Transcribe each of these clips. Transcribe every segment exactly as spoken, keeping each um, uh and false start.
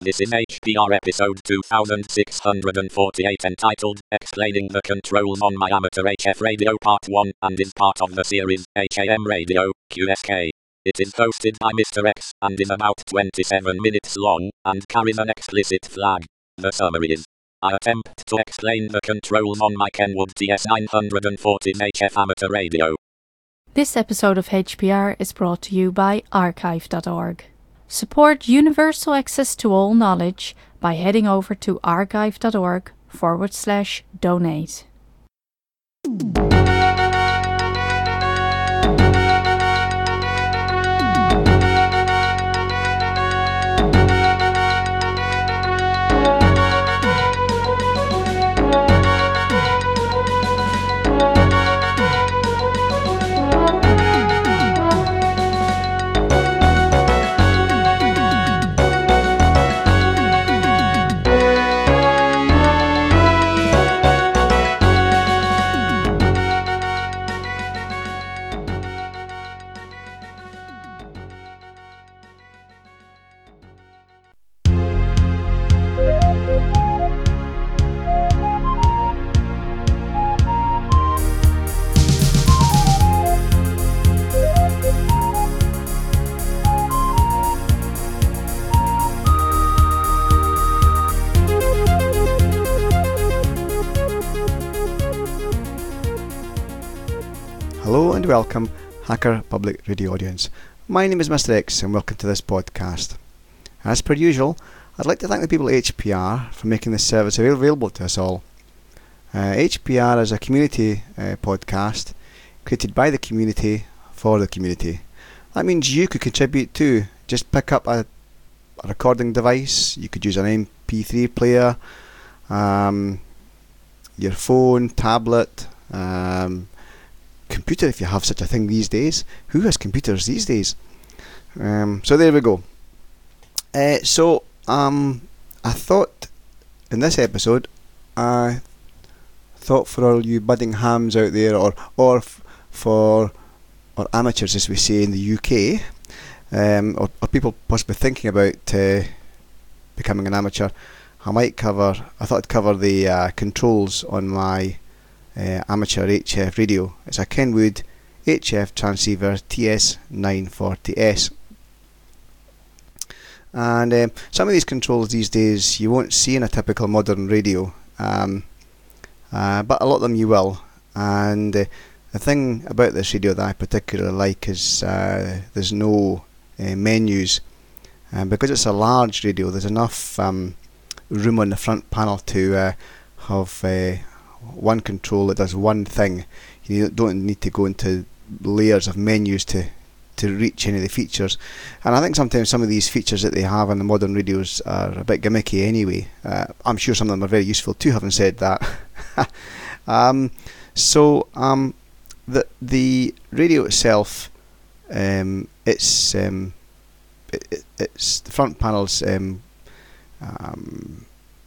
This is H P R episode two thousand six hundred forty-eight entitled Explaining the Controls on My Amateur H F Radio Part one and is part of the series H A M Radio, Q S K. It is hosted by Mister X and is about twenty-seven minutes long and carries an explicit flag. The summary is: I attempt to explain the controls on my Kenwood T S nine forty H F amateur radio. This episode of H P R is brought to you by archive dot org. Support universal access to all knowledge by heading over to archive dot org forward slash donate. Hello and welcome, Hacker Public Radio audience. My name is Mister X and welcome to this podcast. As per usual, I'd like to thank the people at H P R for making this service available to us all. Uh, H P R is a community uh, podcast created by the community for the community. That means you could contribute too. Just pick up a, a recording device. You could use an M P three player, um, your phone, tablet, um, computer if you have such a thing these days. Who has computers these days? Um, so there we go. Uh, so um, I thought in this episode, I thought for all you budding hams out there, or or f- for or amateurs as we say in the U K, um, or, or people possibly thinking about uh, becoming an amateur, I might cover. I thought I'd cover the uh, controls on my Uh, amateur H F radio. It's a Kenwood H F transceiver T S nine forty S, and um, some of these controls these days you won't see in a typical modern radio, um, uh, but a lot of them you will. And uh, the thing about this radio that I particularly like is uh, there's no uh, menus, and because it's a large radio, there's enough um, room on the front panel to uh, have uh, one control that does one thing. You don't need to go into layers of menus to to reach any of the features. And I think sometimes some of these features that they have on the modern radios are a bit gimmicky anyway. Uh, I'm sure some of them are very useful too, having said that. um, so um, the the radio itself, um, it's um, it, it, it's the front panel's um, um,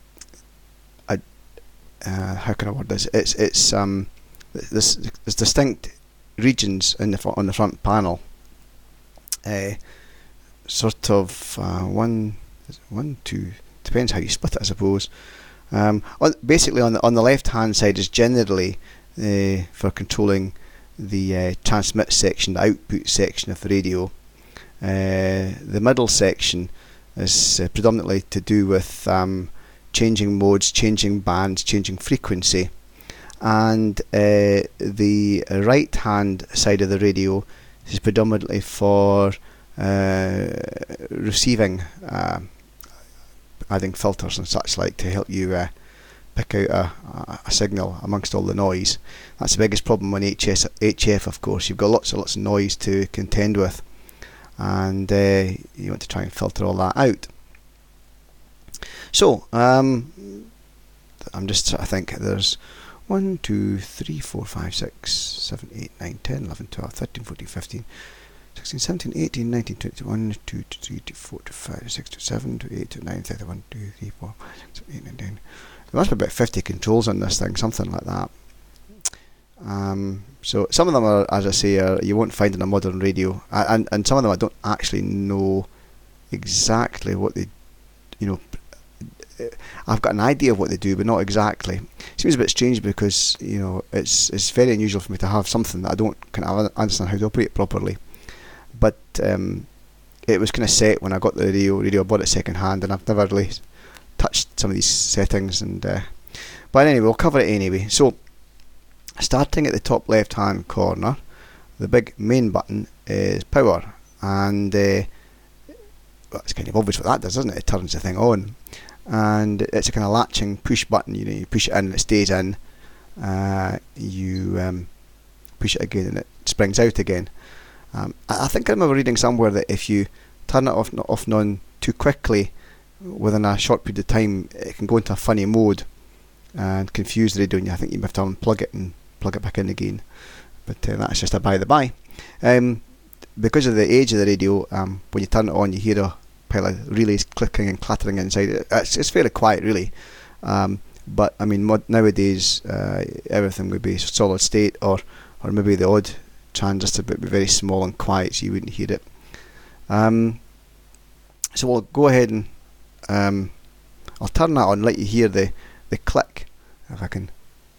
Uh, how can I word this? It's it's um this there's distinct regions in the fr- on the front panel. Uh, sort of uh, one one two depends how you split it, I suppose. Um, on, basically on the on the left hand side is generally uh, for controlling the uh, transmit section, the output section of the radio. Uh, the middle section is uh, predominantly to do with um, changing modes, changing bands, changing frequency. And uh, the right hand side of the radio is predominantly for uh, receiving, uh, adding filters and such like to help you uh, pick out a, a signal amongst all the noise. That's the biggest problem on H S, H F, of course. You've got lots and lots of noise to contend with, and uh, you want to try and filter all that out. So, um, I'm just I think there's one, two, three, four, five, six, seven, eight, nine, ten, eleven, twelve, thirteen, fourteen, fifteen, sixteen, seventeen, eighteen, nineteen, twenty, one, two, three, four, five, six, seven, eight, nine, ten, one, two, three, four, five, six, seven, eight, nine, ten. There must be about fifty controls on this thing, something like that. Um, so some of them are, as I say, are, you won't find in a modern radio, and and some of them I don't actually know exactly what they you know, I've got an idea of what they do, but not exactly. It seems a bit strange because, you know, it's it's very unusual for me to have something that I don't kind of understand how to operate properly. But um, it was kind of set when I got the radio. Radio I bought it second hand, and I've never really touched some of these settings. And uh, but anyway, we'll cover it anyway. So, starting at the top left-hand corner, the big main button is power, and uh, well, it's kind of obvious what that does, isn't it? It turns the thing on. And it's a kind of latching push button. You know, you push it in and it stays in. Uh, you um, push it again and it springs out again. Um, I, I think I remember reading somewhere that if you turn it off, off and on too quickly, within a short period of time, it can go into a funny mode and confuse the radio, and I think you have to unplug it and plug it back in again. But uh, that's just a by the by. Um, because of the age of the radio, um, when you turn it on, you hear a pile of relays clicking and clattering inside it. It's, it's fairly quiet, really. Um, but I mean, mod- nowadays uh, everything would be solid state, or or maybe the odd transistor would be very small and quiet, so you wouldn't hear it. Um, so we'll go ahead and um, I'll turn that on and let you hear the the click, if I can.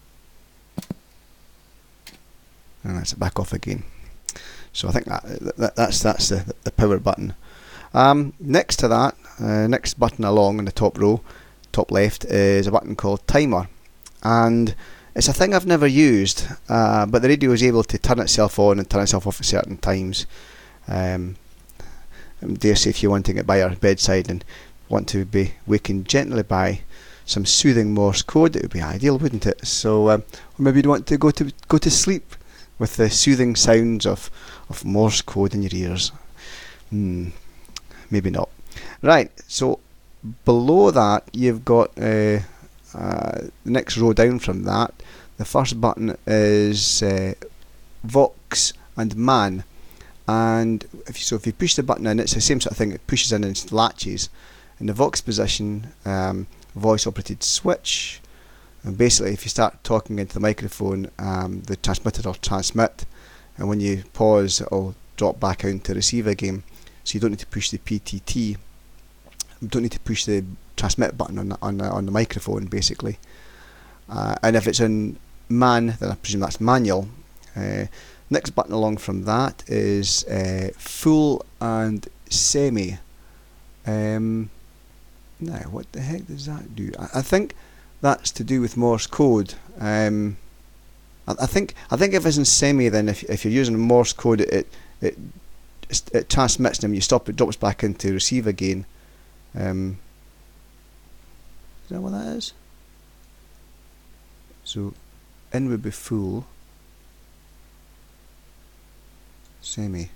And that's it back off again. So I think that, that that's that's the, the power button. Um, next to that, uh, next button along in the top row, top left, is a button called timer, and it's a thing I've never used, uh, but the radio is able to turn itself on and turn itself off at certain times. Um, dare say if you're wanting it by your bedside and want to be wakened gently by some soothing Morse code, it would be ideal, wouldn't it? So, um, or maybe you'd want to go to go to sleep with the soothing sounds of, of Morse code in your ears. Hmm. Maybe not. Right, so below that you've got uh, uh, the next row down from that. The first button is uh, Vox and Man, and if you, so if you push the button in, it's the same sort of thing. It pushes in and latches. In the Vox position, um, voice operated switch, and basically if you start talking into the microphone, um, the transmitter will transmit, and when you pause, it'll drop back out into receive again. So you don't need to push the P T T. You don't need to push the transmit button on the, on the, on the microphone, basically. Uh, and if it's in man, then I presume that's manual. Uh, next button along from that is uh, full and semi. Um, now, what the heck does that do? I, I think that's to do with Morse code. Um, I, I think I think if it's in semi, then if if you're using Morse code, it it it transmits them. You stop, it drops back into receive again. Um, is that what that is? So in would be full, semi.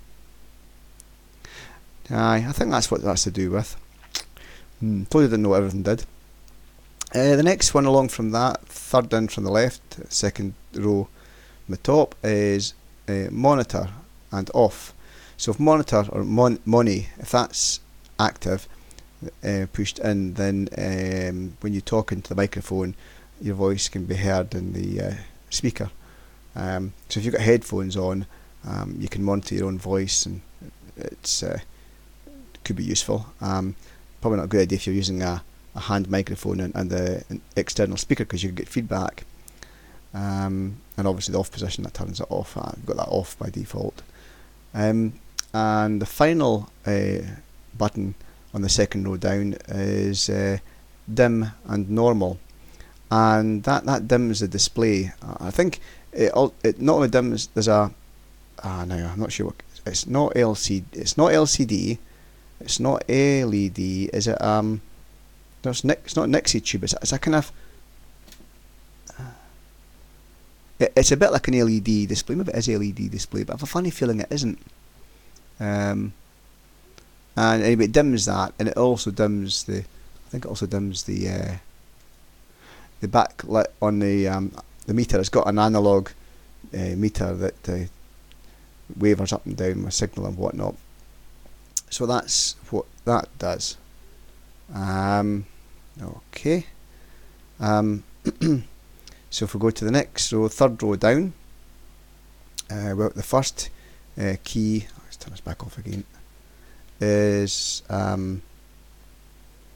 Aye, I think that's what that's to do with. Hmm, totally didn't know what everything did. Uh, the next one along from that, third in from the left, second row from the top, is uh, monitor and off. So if monitor or mon money, if that's active, uh, pushed in, then um, when you talk into the microphone, your voice can be heard in the uh, speaker. Um, so if you've got headphones on, um, you can monitor your own voice, and it's uh, could be useful. Um, probably not a good idea if you're using a, a hand microphone and, and the an external speaker, because you can get feedback. Um, and obviously the off position, that turns it off. I've got that off by default. Um, and the final uh, button on the second row down is uh, dim and normal, and that that dims the display. Uh, I think it, it not only dims. There's a ah now I'm not sure what it's not L C D. It's not L C D. It's not L E D. Is it um? No, it's, it's not Nixie tube. It's, it's a kind of. Uh, it, it's a bit like an L E D display. Maybe it is L E D display, but I have a funny feeling it isn't. Um, and anyway, it dims that, and it also dims the. I think it also dims the. Uh, the backlit on the um, the meter. It's got an analog uh, meter that uh, wavers up and down with signal and whatnot. So that's what that does. Um, okay. Um, so if we go to the next row, third row down, uh, well, the first uh, key. Let's turn this back off again. Is um,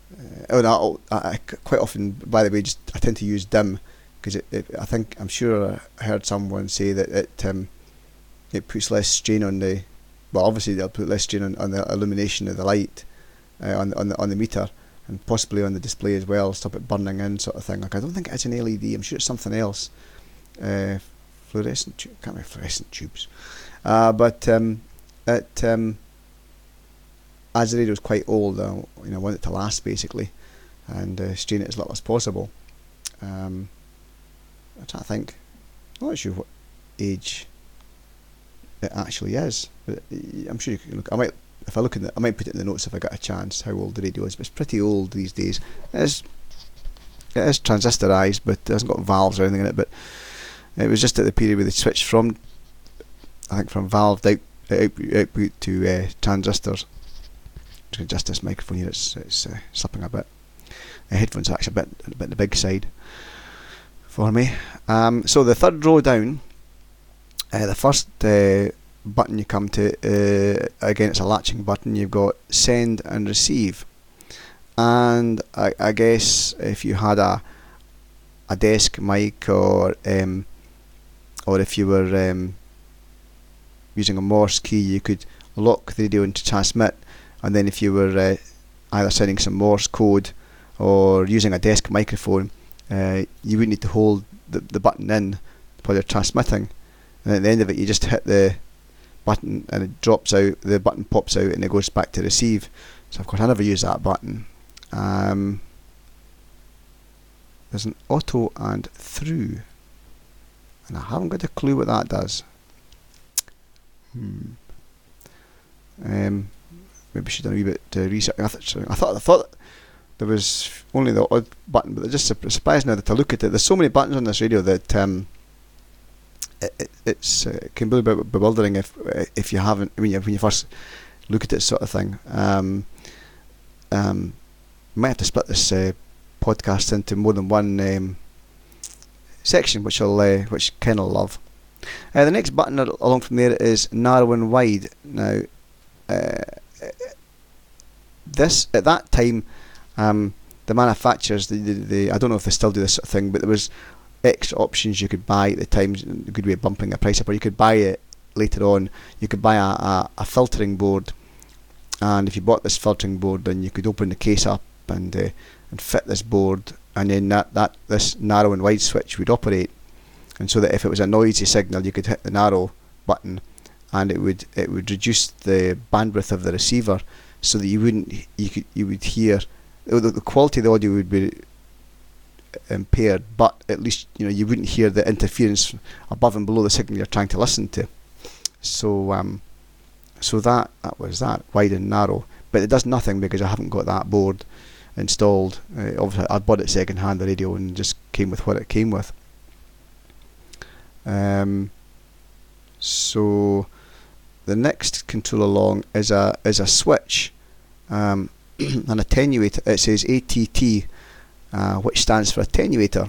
Uh, oh, no, I, I quite often, by the way, just I tend to use dim because it, it, I think I'm sure I heard someone say that it um, it puts less strain on the. Well, obviously they'll put less strain on, on the illumination of the light uh, on the, on the on the meter, and possibly on the display as well, stop it burning in, sort of thing. Like I don't think it's an L E D. I'm sure it's something else. Uh, fluorescent tube, can't be fluorescent tubes. Uh, but um, it um, as the radio's quite old, I you know want it to last basically, and uh, strain it as little as possible. Um, I'm trying to think. I'm not sure what age it actually is, but I'm sure you can look. I might, if I look in the, I might put it in the notes if I get a chance how old the radio is. But it's pretty old these days. It is, it is transistorized, but it hasn't got valves or anything in it. But it was just at the period where they switched from, I think, from valved out, output, output to uh, transistors. Just this microphone here, it's, it's uh, slipping a bit. The headphones are actually a bit, a bit the big side for me. Um, so the third row down, uh, the first uh, button you come to, uh, again it's a latching button. You've got send and receive, and I, I guess if you had a a desk mic or um, or if you were um, using a Morse key, you could lock the radio into transmit, and then if you were uh, either sending some Morse code or using a desk microphone, uh, you would need to hold the, the button in while you're transmitting, and at the end of it you just hit the button and it drops out, the button pops out and it goes back to receive. So of course I never use that button. Um, there's an auto and through, and I haven't got a clue what that does. Hmm. Um, maybe should have done a wee bit uh, research. I, th- I thought I thought there was only the odd button, but they're just surprised now that I look at it. There's so many buttons on this radio that um, it, it it's uh, it can be a bit bewildering if if you haven't when you when you first look at this sort of thing. Um, um, might have to split this uh, podcast into more than one um, section, which I'll uh, which Ken will love. Uh, the next button along from there is narrow and wide. Now, uh, this at that time, um, the manufacturers, the, the, the I don't know if they still do this sort of thing, but there was extra options you could buy at the time. A good way of bumping the price up, or you could buy it later on. You could buy a, a, a filtering board, and if you bought this filtering board, then you could open the case up and uh, and fit this board, and then that, that this narrow and wide switch would operate. And so that if it was a noisy signal, you could hit the narrow button, and it would it would reduce the bandwidth of the receiver, so that you wouldn't you could you would hear the, the quality of the audio would be impaired, but at least you know you wouldn't hear the interference above and below the signal you're trying to listen to. So um, so that that was that wide and narrow, but it does nothing because I haven't got that board installed. Uh, obviously, I bought it second hand, the radio, and just came with what it came with. Um, so the next control along is a is a switch, um, an attenuator. It says A T T, uh, which stands for attenuator,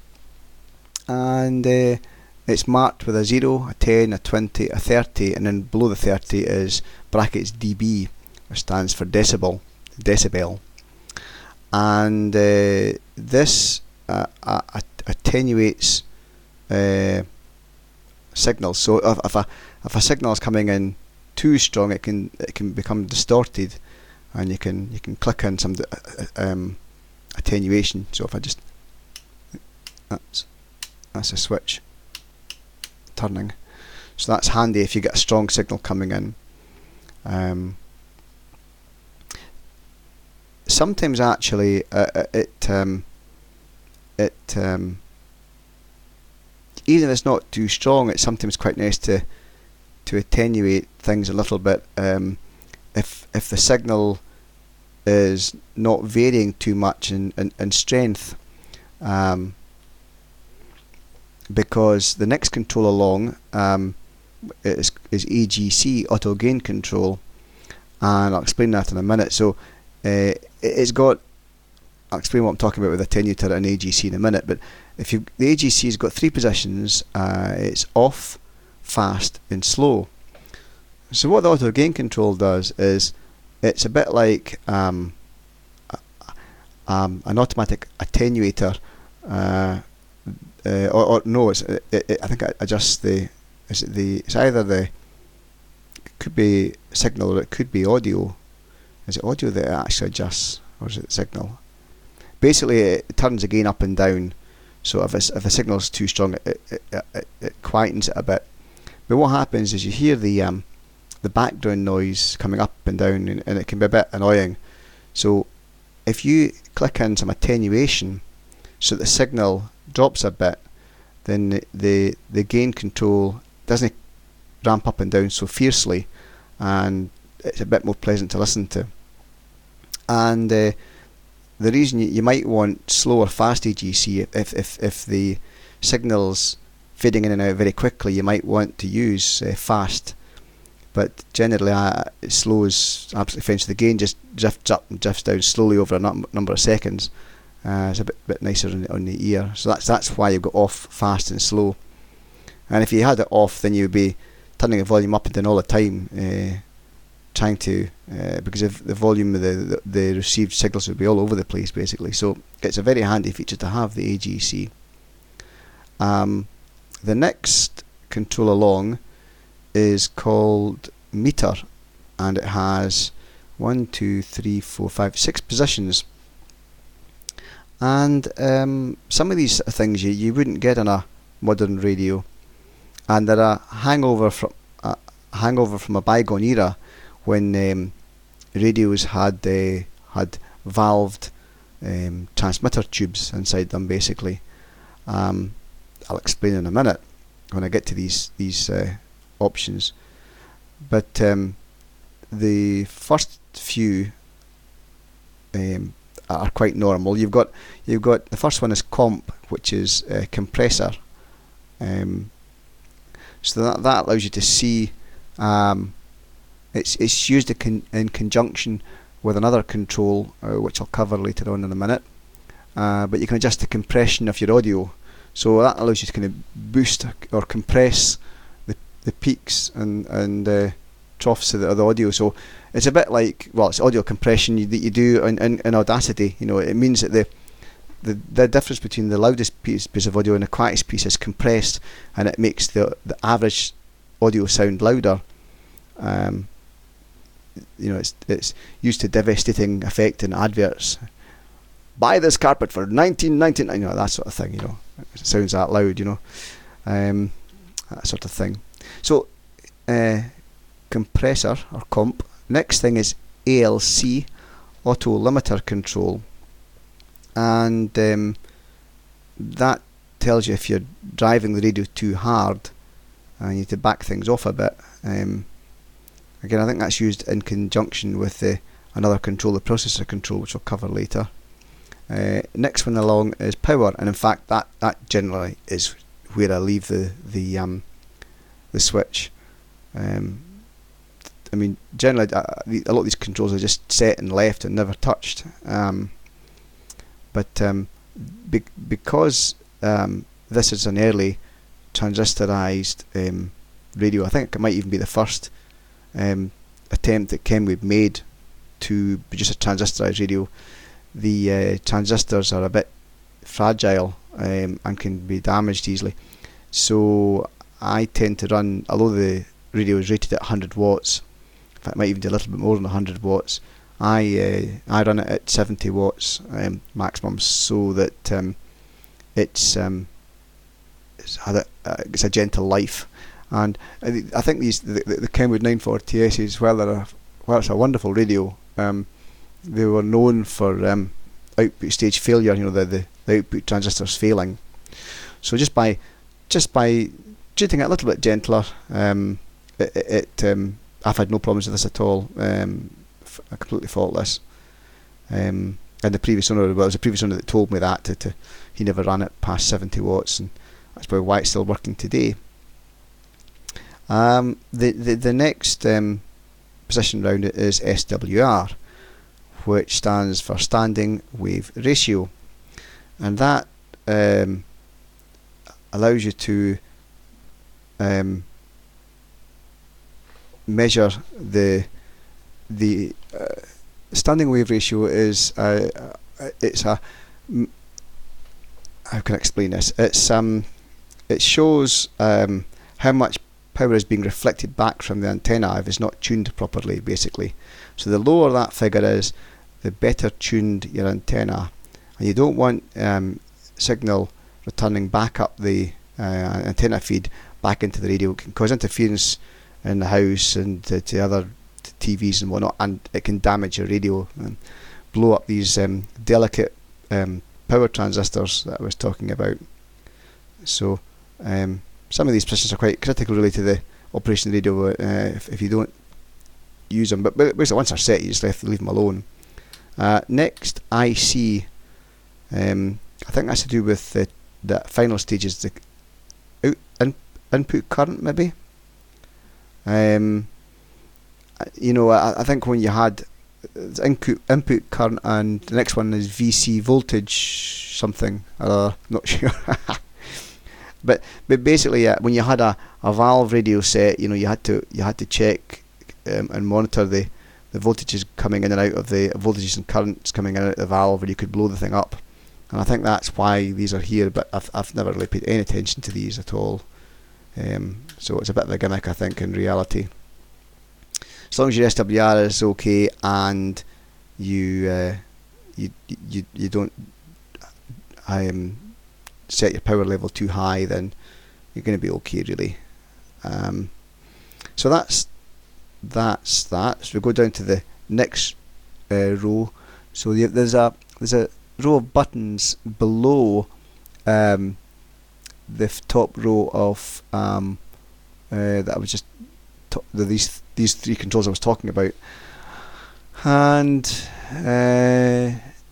and uh, it's marked with a zero, a ten, a twenty, a thirty, and then below the thirty is brackets D B, which stands for decibel, decibel, and uh, this uh, uh, attenuates Uh, signals. So if, if a if a signal is coming in too strong, it can it can become distorted, and you can you can click in some uh, um, attenuation. So if I just that's that's a switch turning. So that's handy if you get a strong signal coming in. Um, sometimes actually uh, it um, it um, even if it's not too strong, it's sometimes quite nice to to attenuate things a little bit. Um, if if the signal is not varying too much in, in, in strength, um, because the next control along um, is is A G C, auto gain control, and I'll explain that in a minute. So uh, it's got. I'll explain what I'm talking about with attenuator and A G C in a minute, but if you the A G C's got three positions, uh, it's off, fast, and slow. So what the auto gain control does is, it's a bit like um, um, an automatic attenuator, uh, uh, or, or no, it's, it, it, I think it adjusts the, is it the, it's either the, it could be signal or it could be audio. Is it audio that it actually adjusts, or is it signal? Basically, it turns the gain up and down. So if it's, if the signal's too strong, it, it, it, it quietens it a bit. But what happens is you hear the um, the background noise coming up and down, and, and it can be a bit annoying. So if you click in some attenuation, so the signal drops a bit, then the the, the gain control doesn't ramp up and down so fiercely, and it's a bit more pleasant to listen to. And uh, the reason you, you might want slow or fast A G C, if, if, if the signal's fading in and out very quickly, you might want to use uh, fast. But generally, uh, slow is absolutely fine. So the gain just drifts up and drifts down slowly over a num number of seconds. Uh, it's a bit, bit nicer on the, on the ear. So that's that's why you've got off, fast and slow. And if you had it off, then you would be turning the volume up and down all the time, uh, trying to, uh, because of the volume of the, the, the received signals would be all over the place basically. So it's a very handy feature to have, the A G C. Um, the next control along is called meter, and it has one, two, three, four, five, six positions. And um, some of these things you, you wouldn't get on a modern radio, and they're a hangover from a hangover from a bygone era when um, radios had uh, had valved um, transmitter tubes inside them. Basically, um, I'll explain in a minute when I get to these these uh, options. But um, the first few um, are quite normal. You've got you've got the first one is comp, which is uh, compressor. Um, so that that allows you to see. Um, it's it's used in, in conjunction with another control, uh, which I'll cover later on in a minute. Uh, but you can adjust the compression of your audio, so that allows you to kind of boost or compress the the peaks and and uh, troughs of the, of the audio. So it's a bit like, well, it's audio compression you, that you do in, in, in Audacity. You know, it means that the the the difference between the loudest piece, piece of audio and the quietest piece is compressed, and it makes the the average audio sound louder. Um, you know, it's it's used to devastating effect in adverts. Buy this carpet for nineteen ninety-nine. You know, that sort of thing. You know, it sounds that loud. You know, um, that sort of thing. So, uh, compressor or comp. Next thing is A L C, auto limiter control, and um, that tells you if you're driving the radio too hard and you need to back things off a bit. Um, again, I think that's used in conjunction with the another control, the processor control, which we'll cover later. Uh, next one along is power, and in fact that that generally is where I leave the the um, the switch. Um, I mean, generally uh, a lot of these controls are just set and left and never touched. Um, but um, be because um, this is an early transistorized um, radio, I think it might even be the first um, attempt that Kenwood made to produce a transistorized radio. The uh, transistors are a bit fragile um, and can be damaged easily. So I tend to run, although the radio is rated at one hundred watts, in fact it might even do a little bit more than one hundred watts, I uh, I run it at seventy watts um, maximum, so that um, it's um, it's, had a, uh, it's a gentle life. And I, I think these the, the, the Kenwood nine forty S's, well, they're a, well, it's a wonderful radio. Um, they were known for um, output stage failure, you know, the, the, the output transistors failing. So just by just by treating it a little bit gentler, um, it, it um, I've had no problems with this at all. Um, f completely faultless. Um, and the previous owner, well, it was the previous owner that told me that to, to he never ran it past seventy watts, and that's probably why it's still working today. Um, the, the the next um, position round it is S W R, which stands for standing wave ratio, and that um, allows you to um, measure the the uh, standing wave ratio is a, it's a how can I explain this? It's um, it shows um, how much power is being reflected back from the antenna if it's not tuned properly, basically. So the lower that figure is, the better tuned your antenna, and you don't want um, signal returning back up the uh, antenna feed back into the radio. It can cause interference in the house and to, to other T Vs and whatnot, and it can damage your radio and blow up these um, delicate um, power transistors that I was talking about. So um, some of these positions are quite critical really to the operation of the radio uh, if, if you don't use them, but, but basically once they're set you just have to leave them alone. Uh, next I C, um, I think that's to do with the, the final stages, the out, in, input current maybe. Um, you know, I, I think when you had input input current, and the next one is V C voltage something, uh, not sure. but but basically, uh, when you had a, a valve radio set, you know, you had to you had to check um, and monitor the the voltages coming in and out of the voltages and currents coming in and out of the valve, or you could blow the thing up. And I think that's why these are here. But I've I've never really paid any attention to these at all. Um, so it's a bit of a gimmick, I think, in reality. As long as your S W R is okay and you uh, you you you don't um, set your power level too high, then you're going to be okay, really. Um, so that's that's that. So we go down to the next uh, row. So the, there's a there's a row of buttons below um, the f top row of um, uh, that I was just t the, these these three controls I was talking about, and uh,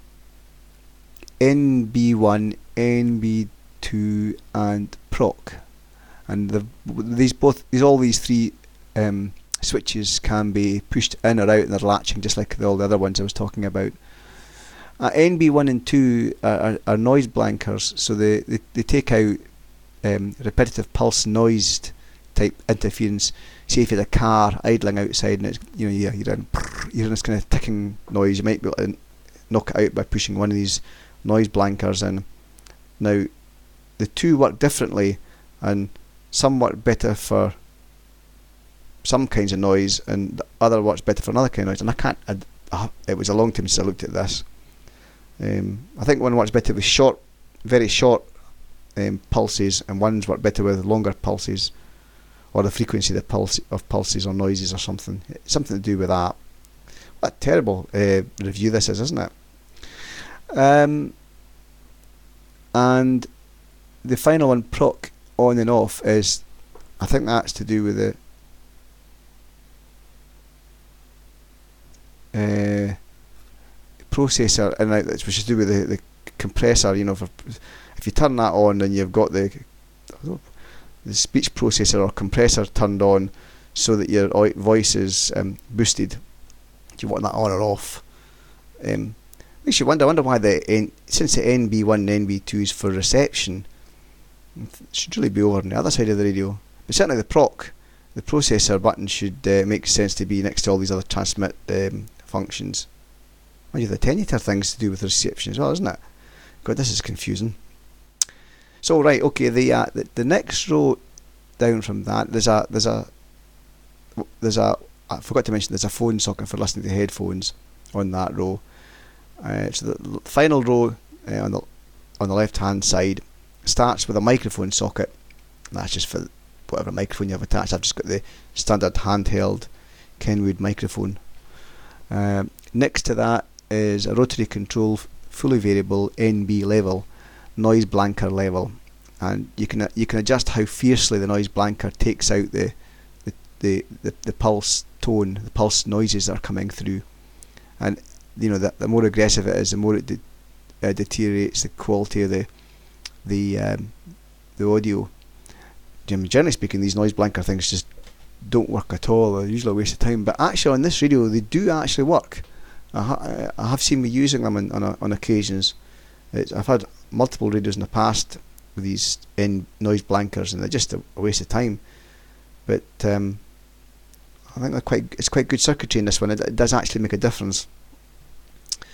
N B one, N B two, and proc, and the, these both these all these three um, switches can be pushed in or out, and they're latching just like all the other ones I was talking about. Uh, N B one and two are, are, are noise blankers, so they, they, they take out um, repetitive pulse noised type interference. Say if you had a car idling outside and it's, you know, you're hearing, you're hearing this kind of ticking noise, you might be able to knock it out by pushing one of these noise blankers in. Now, the two work differently, and some work better for some kinds of noise, and the other works better for another kind of noise. And I can't, I, uh, it was a long time since I looked at this. Um, I think one works better with short, very short um, pulses, and ones work better with longer pulses, or the frequency of, the pulse, of pulses or noises or something. It's something to do with that. What a terrible uh, review this is, isn't it? Um, and the final one, proc on and off, is, I think that's to do with the uh, processor, and uh, which is to do with the, the compressor. You know, for, if you turn that on, then you've got the the speech processor or compressor turned on, so that your voice is um, boosted. Do you want that on or off? Um, makes you wonder. I wonder why the N, since the N B one and N B two is for reception, it should really be over on the other side of the radio. But certainly the proc, the processor button should uh, make sense to be next to all these other transmit um, functions. Mind you, the attenuator thing's to do with reception as well, isn't it? God, this is confusing. So right, okay, the uh, the, the next row down from that, there's a there's a there's a I forgot to mention there's a phone socket for listening to headphones on that row. Uh, so the final row uh, on the on the left hand side starts with a microphone socket. That's just for whatever microphone you have attached. I've just got the standard handheld Kenwood microphone. Um, next to that is a rotary control, fully variable N B level, noise blanker level, and you can uh, you can adjust how fiercely the noise blanker takes out the the, the, the, the pulse tone, the pulse noises that are coming through. And you know, the, the more aggressive it is, the more it de uh, deteriorates the quality of the the um, the audio. Generally speaking, these noise blanker things just don't work at all. They're usually a waste of time. But actually, on this radio, they do actually work. I, ha I have seen me using them on on, a, on occasions. It's, I've had multiple radios in the past with these in noise blankers, and they're just a, a waste of time. But um, I think they're quite. It's quite good circuitry in this one. It, it does actually make a difference.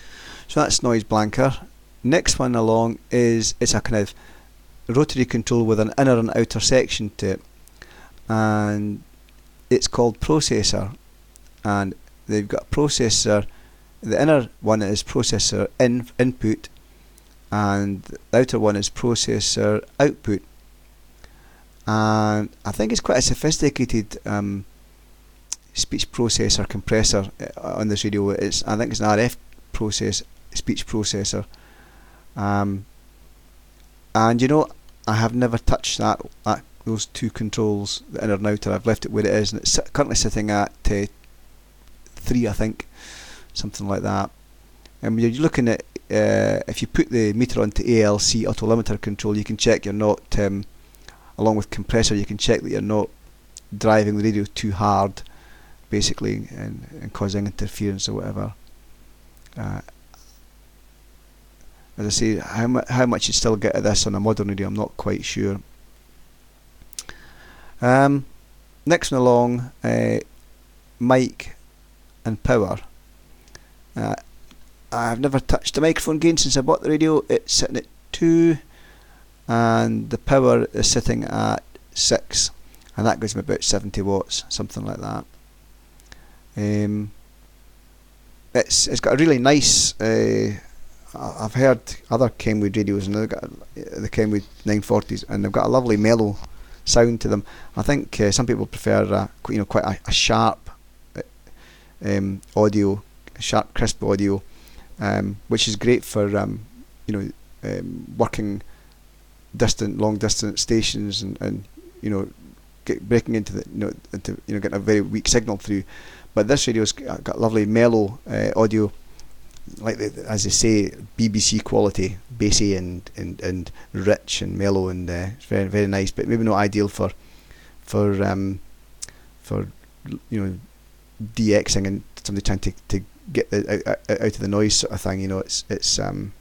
So that's noise blanker. Next one along is it's a kind of rotary control with an inner and outer section to it, and it's called processor, and they've got a processor. The inner one is processor in input, and the outer one is processor output. And I think it's quite a sophisticated um, speech processor compressor uh, on this radio. It's I think it's an R F process speech processor, um, and you know, I have never touched that, that those two controls, the inner and outer. I've left it where it is, and it's currently sitting at uh, three, I think, something like that. And when you're looking at uh, if you put the meter onto A L C auto limiter control, you can check you're not um, along with compressor, you can check that you're not driving the radio too hard, basically, and, and causing interference or whatever. Uh, as I say, how, mu how much you still get of this on a modern radio, I'm not quite sure. Um, next one along, uh, mic and power. Uh, I've never touched the microphone gain since I bought the radio. It's sitting at two, and the power is sitting at six, and that gives me about seventy watts, something like that. Um, it's it's got a really nice. Uh, I've heard other Kenwood radios, and they've got the Kenwood nine forties, and they've got a lovely mellow sound to them. I think uh, some people prefer uh, you know quite a, a sharp um, audio, sharp crisp audio, um, which is great for um, you know um, working distant, long distance stations, and, and you know get breaking into the you know into you know getting a very weak signal through. But this radio's got lovely mellow uh, audio, like the, as they say, B B C quality, bassy and, and, and rich and mellow, and uh, it's very very nice. But maybe not ideal for for um, for you know DXing and somebody trying to, to get the, out, out of the noise sort of thing. You know, it's it's um.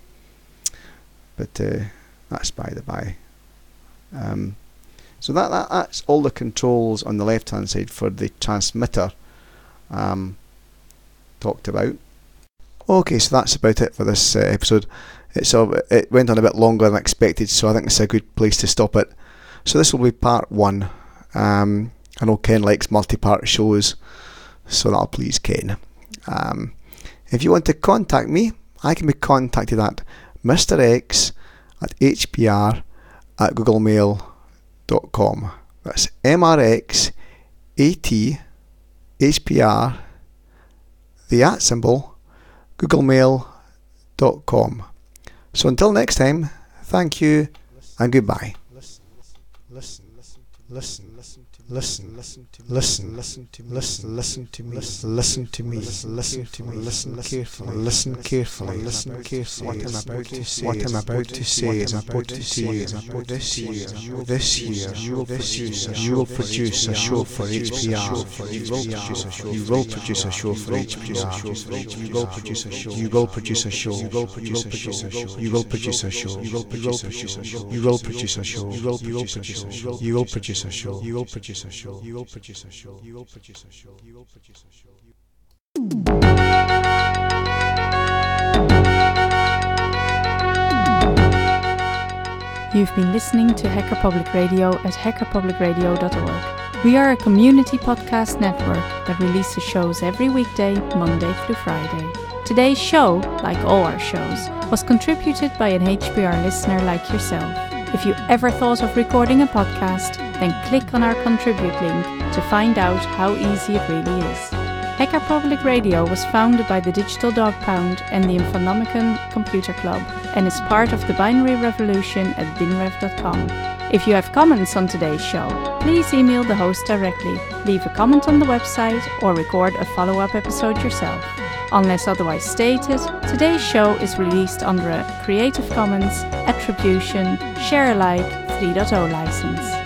But uh, that's by the by. Um, so that, that that's all the controls on the left hand side for the transmitter. Um, talked about. Okay, so that's about it for this uh, episode. It's uh, it went on a bit longer than expected, so I think it's a good place to stop it. So this will be part one. Um, I know Ken likes multi-part shows, so that'll please Ken. Um, if you want to contact me, I can be contacted at Mister X at H P R at googlemail dot com. That's M R X A T H P R, the at symbol, googlemail dot com. So until next time, thank you and goodbye. Listen, listen, listen, listen, listen, listen, listen, listen to listen, listen to me, listen to me, listen to me, listen carefully, listen carefully, listen carefully. What I'm about to say, what I'm about to say is about to say is about this year, this year, you will produce, you will produce a show for H P R. You will produce a show for H P R. You will produce a show. You will produce a show. You will produce a show. You will produce a show. You will produce a show. You will produce a show. You will produce a show. You will produce a show. You will produce a show. You will produce a show. You will produce a show. You will produce a show. You've been listening to Hacker Public Radio at hacker public radio dot org. We are a community podcast network that releases shows every weekday, Monday through Friday. Today's show, like all our shows, was contributed by an H P R listener like yourself. If you ever thought of recording a podcast, then click on our contribute link to find out how easy it really is. Hacker Public Radio was founded by the Digital Dog Pound and the Infonomicon Computer Club and is part of the binary revolution at binrev dot com. If you have comments on today's show, please email the host directly, leave a comment on the website, or record a follow-up episode yourself. Unless otherwise stated, today's show is released under a Creative Commons Attribution Share Alike three point oh license.